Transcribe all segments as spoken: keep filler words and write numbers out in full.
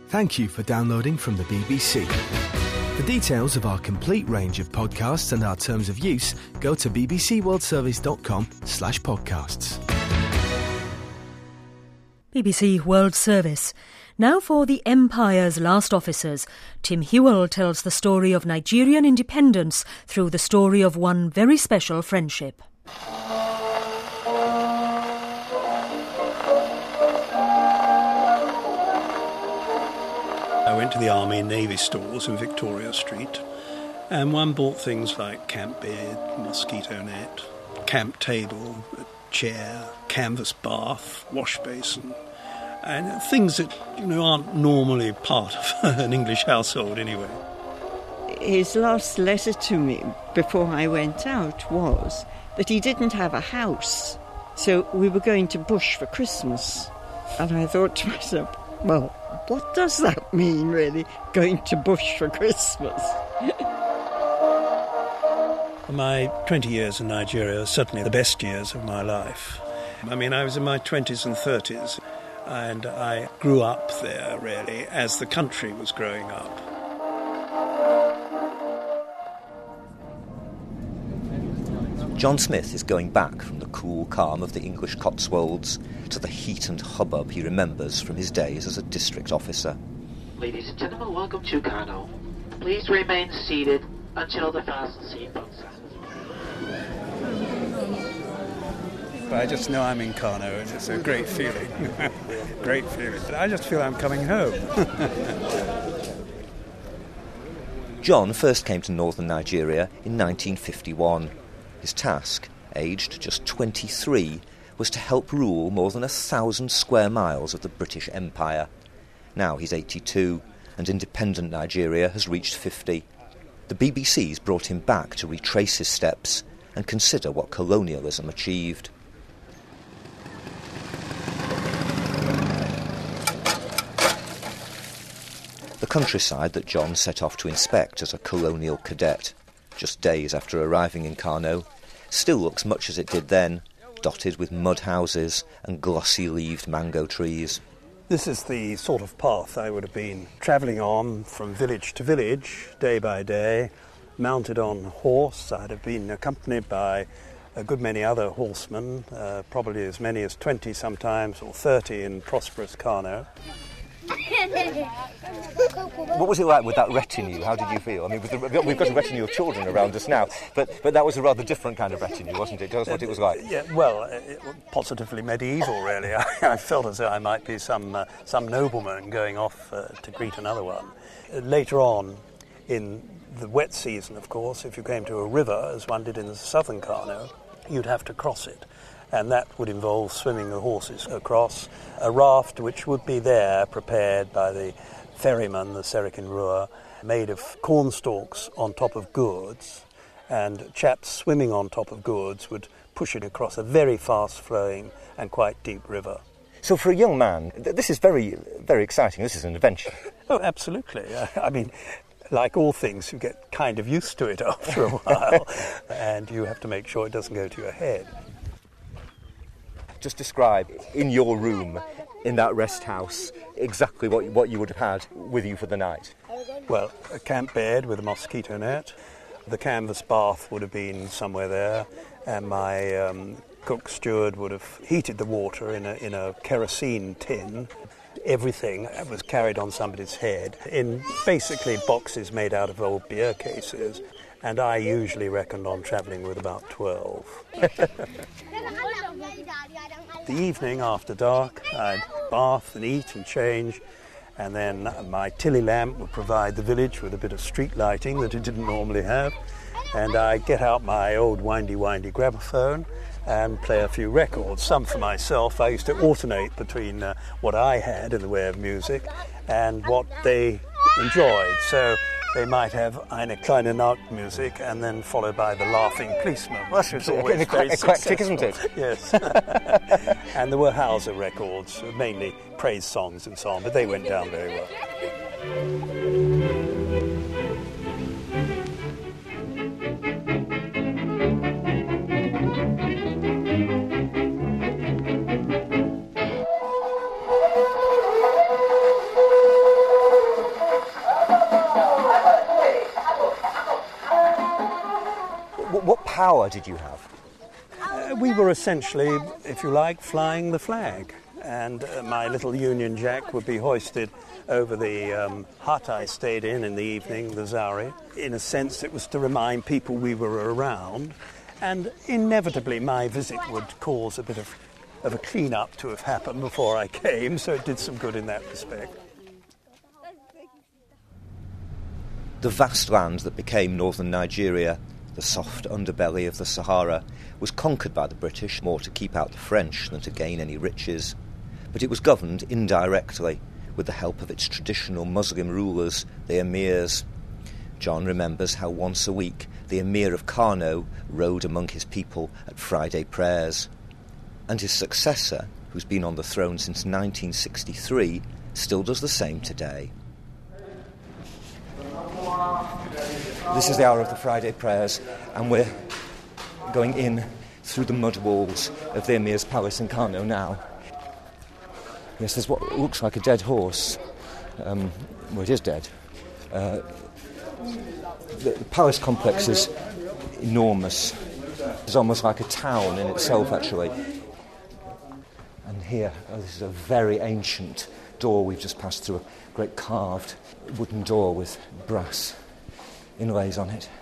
Thank you for downloading from the B B C. For details of our complete range of podcasts and our terms of use, go to bbcworldservice.com slash podcasts. B B C World Service. Now for The Empire's Last Officers. Tim Hewell tells the story of Nigerian independence through the story of one very special friendship. I went to the Army and Navy stores in Victoria Street, and one bought things like camp bed, mosquito net, camp table, a chair, canvas bath, wash basin, and things that, you know, aren't normally part of an English household anyway. His last letter to me before I went out was that he didn't have a house, so we were going to Bush for Christmas. And I thought to myself, well, what does that mean, really, going to Bush for Christmas? My twenty years in Nigeria are certainly the best years of my life. I mean, I was in my twenties and thirties, and I grew up there, really, as the country was growing up. John Smith is going back from the cool calm of the English Cotswolds to the heat and hubbub he remembers from his days as a district officer. Ladies and gentlemen, welcome to Kano. Please remain seated until the fasten seatbelts. I just know I'm in Kano, and it's a great feeling. Great feeling. I just feel I'm coming home. John first came to northern Nigeria in nineteen fifty-one. His task, aged just twenty-three, was to help rule more than a thousand square miles of the British Empire. Now he's eighty-two, and independent Nigeria has reached fifty. The B B C's brought him back to retrace his steps and consider what colonialism achieved. The countryside that John set off to inspect as a colonial cadet, just days after arriving in Kano, still looks much as it did then, dotted with mud houses and glossy-leaved mango trees. This is the sort of path I would have been travelling on from village to village, day by day, mounted on a horse. I'd have been accompanied by a good many other horsemen, uh, probably as many as twenty sometimes, or thirty in prosperous Kano. What was it like with that retinue? How did you feel? I mean, with the, we've got a retinue of children around us now, but but that was a rather different kind of retinue, wasn't it? Tell us what it was like. Yeah, well, it, positively medieval, really. I, I felt as though I might be some uh, some nobleman going off uh, to greet another one. Uh, later on, in the wet season, of course, if you came to a river, as one did in the southern Kano, you'd have to cross it. And that would involve swimming the horses across a raft which would be there prepared by the ferryman, the Serikin Rua, made of corn stalks on top of gourds, and chaps swimming on top of gourds would push it across a very fast-flowing and quite deep river. So for a young man, this is very, very exciting. This is an adventure. Oh, absolutely. I mean, like all things, you get kind of used to it after a while, and you have to make sure it doesn't go to your head. Just describe, in your room, in that rest house, exactly what, what you would have had with you for the night. Well, a camp bed with a mosquito net. The canvas bath would have been somewhere there, and my um, cook steward would have heated the water in a, in a kerosene tin. Everything was carried on somebody's head in basically boxes made out of old beer cases, and I usually reckoned on travelling with about twelve. The evening after dark, I'd bath and eat and change, and then my tilly lamp would provide the village with a bit of street lighting that it didn't normally have, and I'd get out my old windy-windy gramophone and play a few records, some for myself. I used to alternate between uh, what I had in the way of music and what they enjoyed. So they might have Eine kleine Nacht music and then followed by The Laughing Policeman. Well, that's always very eclectic, isn't it? Yes. And there were Hauser records, mainly praise songs and so on, but they went down very well. power did you have? Uh, we were essentially, if you like, flying the flag. And uh, my little Union Jack would be hoisted over the um, hut I stayed in in the evening, the Zari. In a sense, it was to remind people we were around. And inevitably, my visit would cause a bit of, of a clean-up to have happened before I came, so it did some good in that respect. The vast land that became northern Nigeria, the soft underbelly of the Sahara, was conquered by the British more to keep out the French than to gain any riches. But it was governed indirectly, with the help of its traditional Muslim rulers, the emirs. John remembers how once a week the emir of Kano rode among his people at Friday prayers. And his successor, who's been on the throne since nineteen sixty-three, still does the same today. This is the hour of the Friday prayers, and we're going in through the mud walls of the Emir's palace in Kano now. Yes, there's what looks like a dead horse. Um, well, it is dead. Uh, the, the palace complex is enormous. It's almost like a town in itself, actually. And here, oh, this is a very ancient door we've just passed through, a great carved wooden door with brass inlays on it.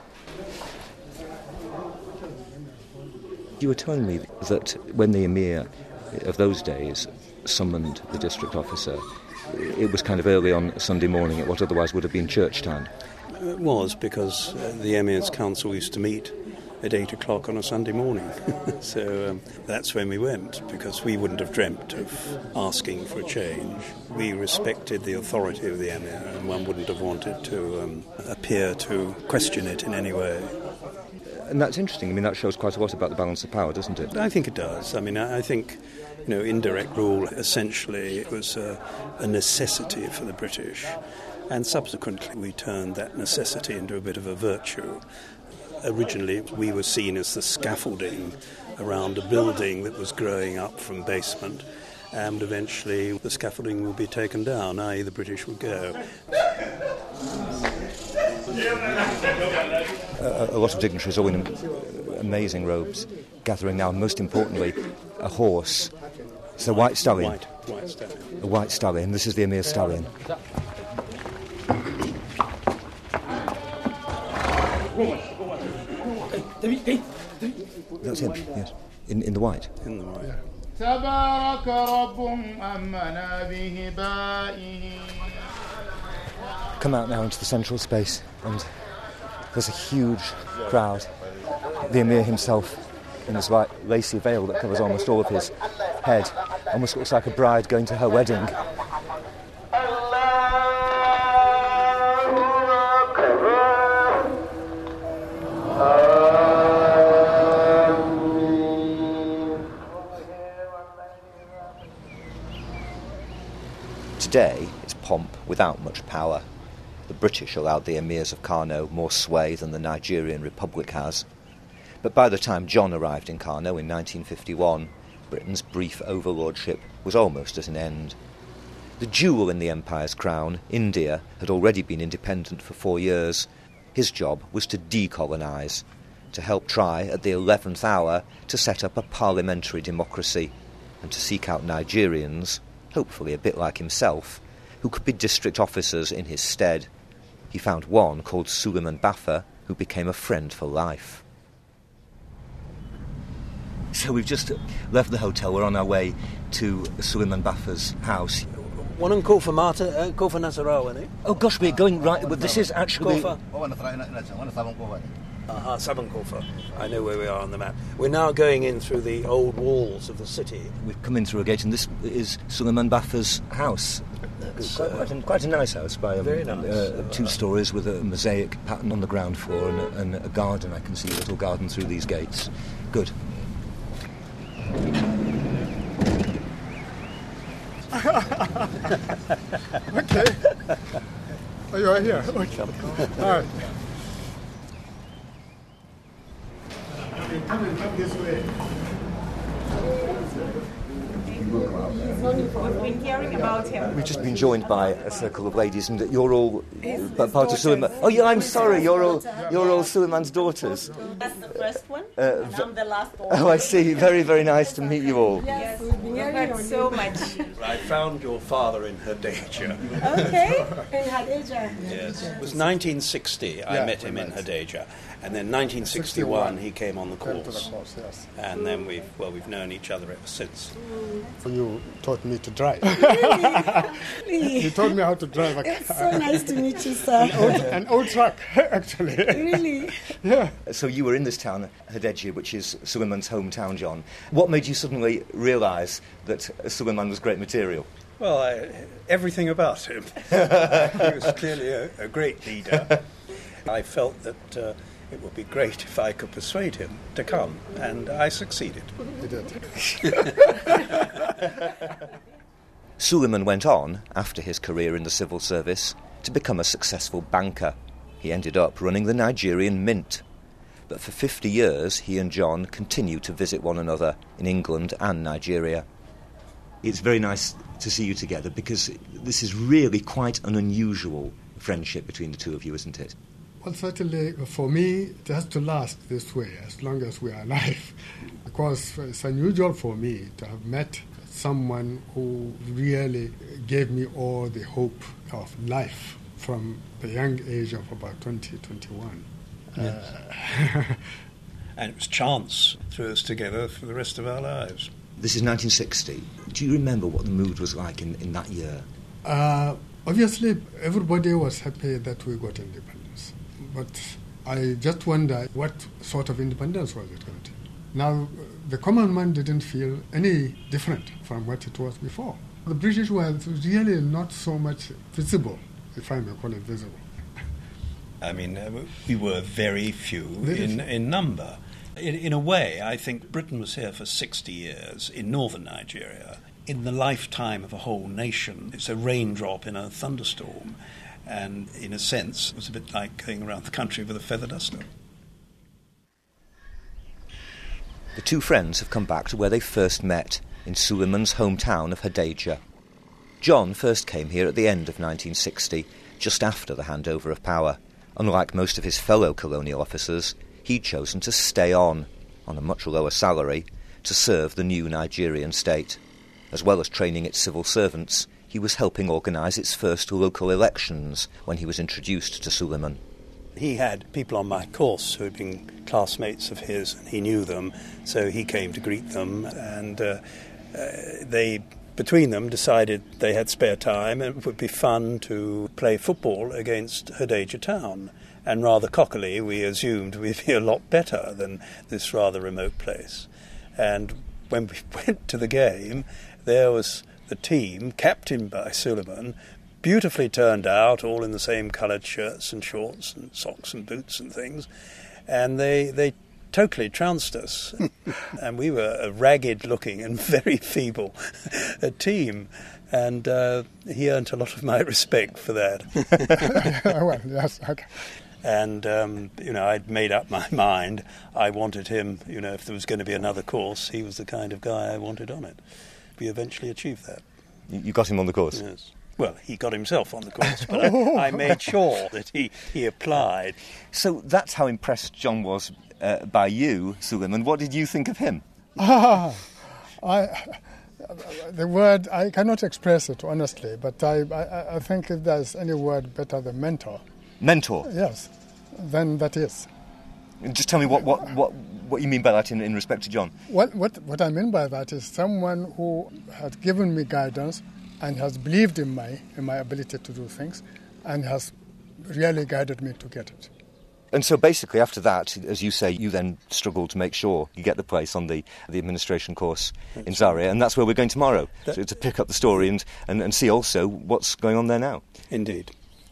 You were telling me that when the emir of those days summoned the district officer, it was kind of early on Sunday morning at what otherwise would have been church time. It was, because uh, the Emir's Council used to meet at eight o'clock on a Sunday morning. so um, that's when we went, because we wouldn't have dreamt of asking for a change. We respected the authority of the Emir, and one wouldn't have wanted to um, appear to question it in any way. And that's interesting. I mean, that shows quite a lot about the balance of power, doesn't it? I think it does. I mean, I think, you know, indirect rule, essentially, it was a, a necessity for the British. And subsequently, we turned that necessity into a bit of a virtue. Originally, we were seen as the scaffolding around a building that was growing up from basement, and eventually the scaffolding will be taken down, that is the British would go. A, a lot of dignitaries all in amazing robes, gathering now, and most importantly, a horse. It's a white stallion. White, white stallion. A white stallion. This is the Emir's stallion. That's him, yes. In, in the white. In the white. Come out now into the central space, and there's a huge crowd. The Emir himself, in his white lacy veil that covers almost all of his head, almost looks like a bride going to her wedding. Today, it's pomp without much power. The British allowed the emirs of Kano more sway than the Nigerian Republic has. But by the time John arrived in Kano in nineteen fifty-one, Britain's brief overlordship was almost at an end. The jewel in the empire's crown, India, had already been independent for four years. His job was to decolonise, to help try, at the eleventh hour, to set up a parliamentary democracy, and to seek out Nigerians, hopefully a bit like himself, who could be district officers in his stead. He found one called Suleiman Baffa, who became a friend for life. So we've just left the hotel. We're on our way to Suleiman Baffa's house. One in Kofa Mata, uh, Kofa Nasarawa, isn't it? Oh gosh, we're going right. Well, this is actually. Kofa. Uh-huh, Sabon Kofa. I know where we are on the map. We're now going in through the old walls of the city. We've come in through a gate, and this is Suleiman Baffa's house. Quite, quite, a, quite a nice house, by um, Very nice. uh, two stories with a mosaic pattern on the ground floor and a, and a garden. I can see a little garden through these gates. Good. Okay. Oh, you're right here. Okay. All right. Come, come this way. We've been hearing about him. We've just been joined by a circle of ladies, and you're all uh, part of Suleiman. Oh, yeah, I'm sorry. You're all you're all Suleiman's daughters. That's the first one. Uh, And I'm the last one. oh, I see. Very, very nice to meet you all. Yes, we've heard so much. I found your father in Hadejia. Okay, in Hadejia. Yes. It was nineteen sixty I Yeah, met him we in met. Hadejia, and then nineteen sixty-one he came on the Came to the course. course, yes. And then we've, well, we've known each other ever since. You taught me to drive. Really? You taught me how to drive a It's car. so nice to meet you, sir. An old truck, actually. Really? Yeah. So you were in this town, Hadejia, which is Suleiman's hometown, John. What made you suddenly realise that Suleiman was great material? Well, I, everything about him. He was clearly a, a great leader. I felt that uh, it would be great if I could persuade him to come, and I succeeded. You did. Suleiman went on, after his career in the civil service, to become a successful banker. He ended up running the Nigerian Mint. But for fifty years, he and John continued to visit one another in England and Nigeria. It's very nice to see you together because this is really quite an unusual friendship between the two of you, isn't it? Well, certainly for me, it has to last this way as long as we are alive. Because it's unusual for me to have met someone who really gave me all the hope of life from the young age of about twenty, twenty-one. Yes. Uh, And it was chance threw us together for the rest of our lives. This is nineteen sixty. Do you remember what the mood was like in, in that year? Uh, obviously, everybody was happy that we got independence. But I just wonder what sort of independence was it going to be. Now, the common man didn't feel any different from what it was before. The British were really not so much visible, if I may call it visible. I mean, uh, we were very few Very in, few. in number. In, in a way, I think Britain was here for sixty years in northern Nigeria. In the lifetime of a whole nation, it's a raindrop in a thunderstorm. And in a sense, it was a bit like going around the country with a feather duster. The two friends have come back to where they first met, in Suleiman's hometown of Hadejia. John first came here at the end of nineteen sixty, just after the handover of power. Unlike most of his fellow colonial officers, he'd chosen to stay on, on a much lower salary, to serve the new Nigerian state. As well as training its civil servants, he was helping organise its first local elections when he was introduced to Suleiman. He had people on my course who had been classmates of his, and he knew them, so he came to greet them, and uh, uh, they, between them, decided they had spare time and it would be fun to play football against Hadejia town. And rather cockily, we assumed we'd be a lot better than this rather remote place. And when we went to the game, there was the team, captained by Suleiman, beautifully turned out, all in the same coloured shirts and shorts and socks and boots and things. And they, they totally trounced us. And we were a ragged-looking and very feeble a team. And uh, he earned a lot of my respect for that. Well, yes, okay. And, um, you know, I'd made up my mind. I wanted him, you know, if there was going to be another course, he was the kind of guy I wanted on it. We eventually achieved that. You got him on the course? Yes. Well, he got himself on the course, but I, I made sure that he, he applied. So that's how impressed John was uh, by you, Suleiman. What did you think of him? Ah, I, the word, I cannot express it honestly, but I, I, I think if there's any word better than mentor, Mentor? yes, then that is. Just tell me what, what, what, what you mean by that in, in respect to John. What, what, what I mean by that is someone who has given me guidance and has believed in my, in my ability to do things and has really guided me to get it. And so basically after that, as you say, you then struggled to make sure you get the place on the, the administration course in Zaria, and that's where we're going tomorrow, That- so to pick up the story and, and, and see also what's going on there now. Indeed.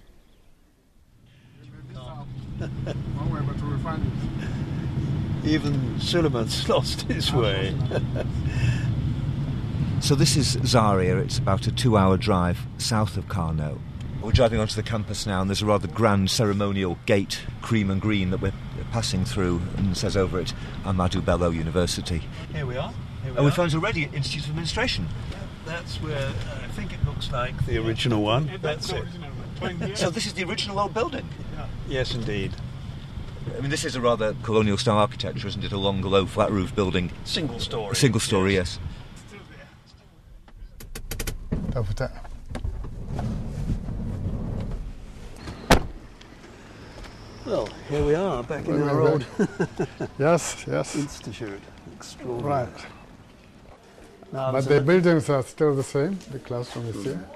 One way, but we'll find it. Even Suleiman's lost his way. So this is Zaria. It's about a two-hour drive south of Kano. We're driving onto the campus now, and there's a rather grand ceremonial gate, cream and green, that we're passing through, and says over it, Ahmadu Bello University. Here we are. Here we And we are. found already Institute of Administration. That's where uh, I think it looks like the original one. That's it. So this is the original old building. Yes, indeed. I mean, this is a rather colonial-style architecture, isn't it? A long, low, flat-roof building. Single story. A single story, yes. yes. Well, here we are, back in our old yes, yes. institute. Extraordinary. Right. Now, but the buildings are still the same. The classroom is here.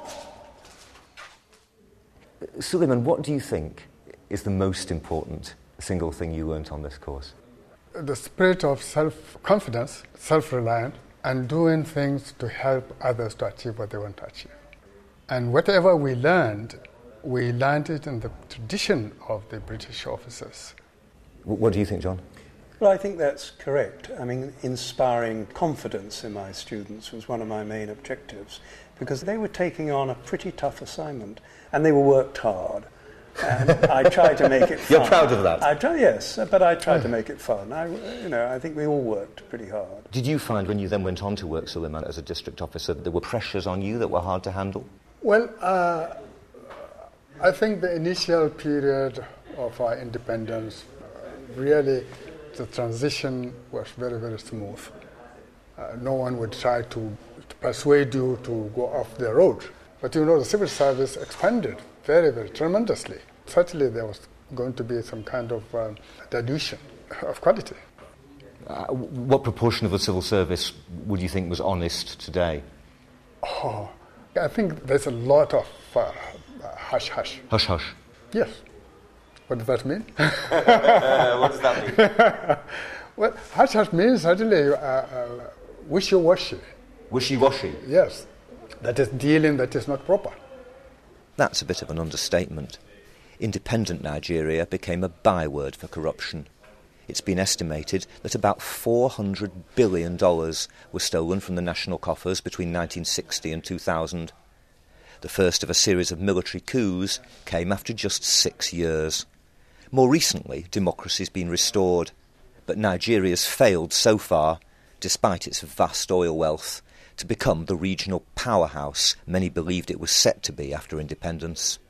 Suleiman, what do you think is the most important single thing you learnt on this course? The spirit of self-confidence, self-reliant, and doing things to help others to achieve what they want to achieve. And whatever we learned, we learned it in the tradition of the British officers. What do you think, John? Well, I think that's correct. I mean, inspiring confidence in my students was one of my main objectives, because they were taking on a pretty tough assignment, and they were worked hard. And I tried to make it fun. You're proud of that? I try, yes, but I tried to make it fun. I, you know, I think we all worked pretty hard. Did you find when you then went on to work, Suleiman, as a district officer, that there were pressures on you that were hard to handle? Well, uh, I think the initial period of our independence, uh, really, the transition was very, very smooth. Uh, no one would try to, to persuade you to go off the road. But you know, the civil service expanded very, very tremendously. Certainly there was going to be some kind of um, dilution of quality. Uh, what proportion of the civil service would you think was honest today? Oh, I think there's a lot of uh, hush-hush. Hush-hush? Yes. What does that mean? uh, what does that mean? Well, hush-hush means certainly uh, uh, wishy-washy. Wishy-washy? Yes. That is dealing that is not proper. That's a bit of an understatement. Independent Nigeria became a byword for corruption. It's been estimated that about four hundred billion dollars was stolen from the national coffers between nineteen sixty and two thousand. The first of a series of military coups came after just six years. More recently, democracy's been restored, but Nigeria's failed so far, despite its vast oil wealth, to become the regional powerhouse many believed it was set to be after independence.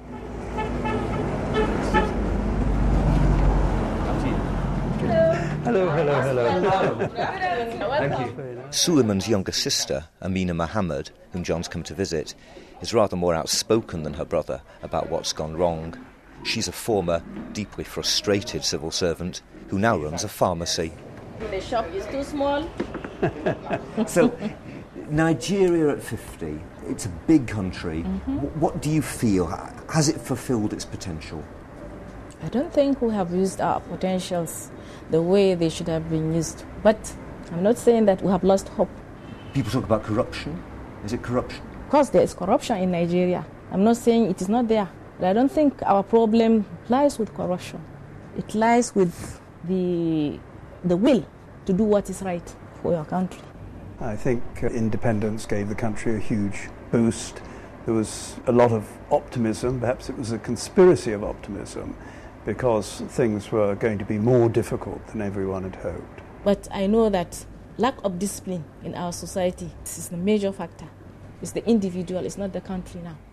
Hello, hello, hello. Thank you. Suleiman's younger sister, Amina Mohammed, whom John's come to visit, is rather more outspoken than her brother about what's gone wrong. She's a former, deeply frustrated civil servant who now runs a pharmacy. The shop is too small. So, Nigeria at fifty, it's a big country. Mm-hmm. W- what do you feel? Has it fulfilled its potential? I don't think we have used our potentials the way they should have been used. But I'm not saying that we have lost hope. People talk about corruption. Is it corruption? Of course, there is corruption in Nigeria. I'm not saying it is not there. But I don't think our problem lies with corruption. It lies with the, the will to do what is right for your country. I think uh, independence gave the country a huge boost. There was a lot of optimism. Perhaps it was a conspiracy of optimism, because things were going to be more difficult than everyone had hoped. But I know that lack of discipline in our society is the major factor. It's the individual, it's not the country now.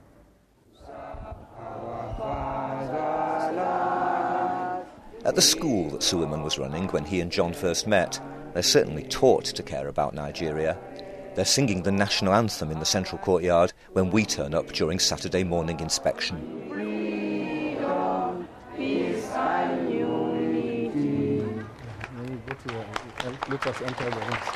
At the school that Suleiman was running when he and John first met, they're certainly taught to care about Nigeria. They're singing the national anthem in the central courtyard when we turn up during Saturday morning inspection. Freedom, peace and unity. Let us enter the room.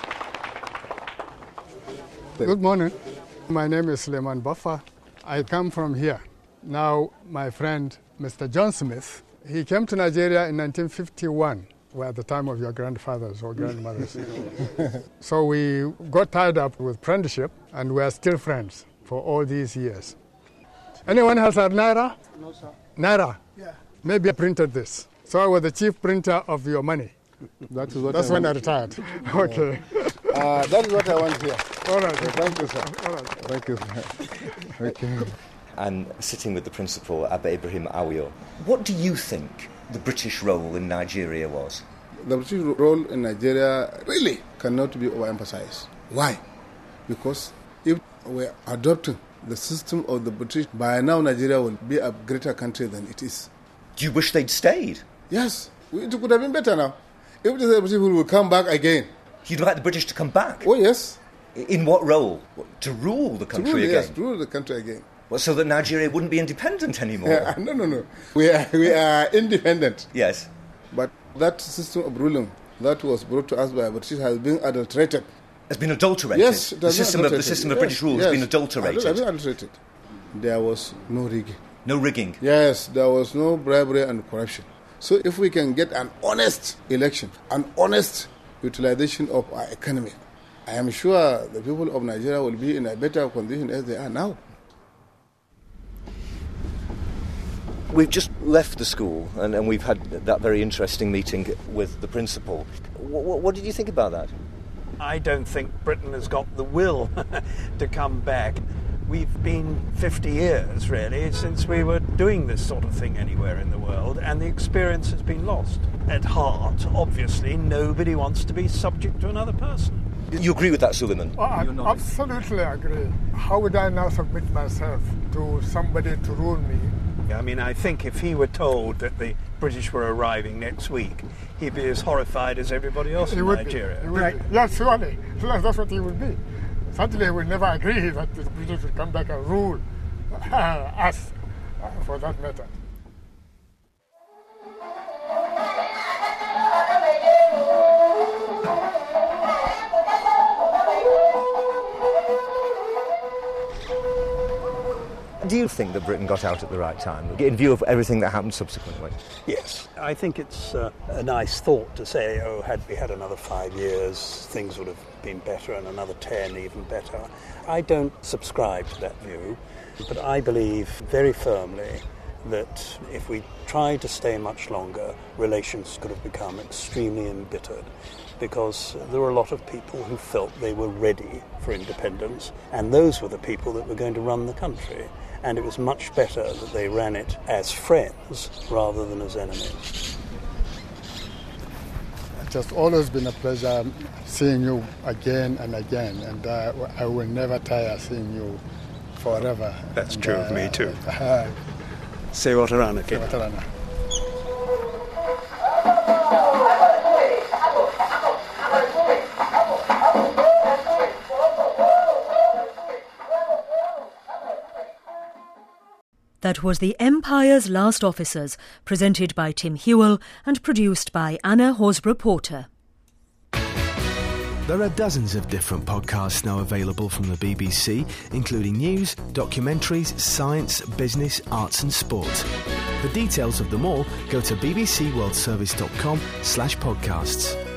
Good morning. My name is Suleiman Baffa. I come from here. Now, my friend, Mister John Smith, he came to Nigeria in nineteen fifty-one, were the time of your grandfathers or grandmothers. So we got tied up with friendship, and we are still friends for all these years. Anyone has a Naira? No, sir. Naira? Yeah. Maybe I printed this. So I was the chief printer of your money. That is what That's I when want. I retired. Okay. Uh, that is what I want here. All right. Thank you, sir. All right. Thank you, sir. Okay. And sitting with the principal, Abba Ibrahim Awiyo. What do you think the British role in Nigeria was? The British role in Nigeria really cannot be overemphasized. Why? Because if we are adopting the system of the British, by now Nigeria will be a greater country than it is. Do you wish they'd stayed? Yes, it could have been better now. If the British will come back again. You'd like the British to come back? Oh, yes. In what role? To rule the country to rule, again? Yes, to rule the country again. Well, so that Nigeria wouldn't be independent anymore? Yeah, no, no, no. We are, we are independent. Yes. But that system of ruling that was brought to us by British has been adulterated. Has been adulterated? Yes. The system, of, the system of yes, British rule yes. has been adulterated? Has been adulterated. There was no rigging. No rigging? Yes, there was no bribery and corruption. So if we can get an honest election, an honest utilization of our economy, I am sure the people of Nigeria will be in a better condition as they are now. We've just left the school and, and we've had that very interesting meeting with the principal. What, what did you think about that? I don't think Britain has got the will to come back. We've been fifty years, really, since we were doing this sort of thing anywhere in the world, and the experience has been lost. At heart, obviously, nobody wants to be subject to another person. You agree with that, Suleiman? Well, I absolutely agree. How would I now submit myself to somebody to rule me? I mean, I think if he were told that the British were arriving next week, he'd be as horrified as everybody else he in would Nigeria. Be. He would right. be. Yes, surely. That's what he would be. Certainly he would never agree that the British would come back and rule us, uh, for that matter. Do you think that Britain got out at the right time, in view of everything that happened subsequently? Yes. I think it's uh, a nice thought to say, oh, had we had another five years, things would have been better, and another ten even better. I don't subscribe to that view, but I believe very firmly that if we tried to stay much longer, relations could have become extremely embittered, because there were a lot of people who felt they were ready for independence, and those were the people that were going to run the country. And it was much better that they ran it as friends rather than as enemies. It has always been a pleasure seeing you again and again, and uh, I will never tire seeing you forever. That's and, true uh, of me too. Uh, Sewatarana. Sewatarana. That was The Empire's Last Officers, presented by Tim Hewell and produced by Anna Horsburgh-Porter. There are dozens of different podcasts now available from the B B C, including news, documentaries, science, business, arts and sport. For details of them all, go to bbcworldservice.com slash podcasts.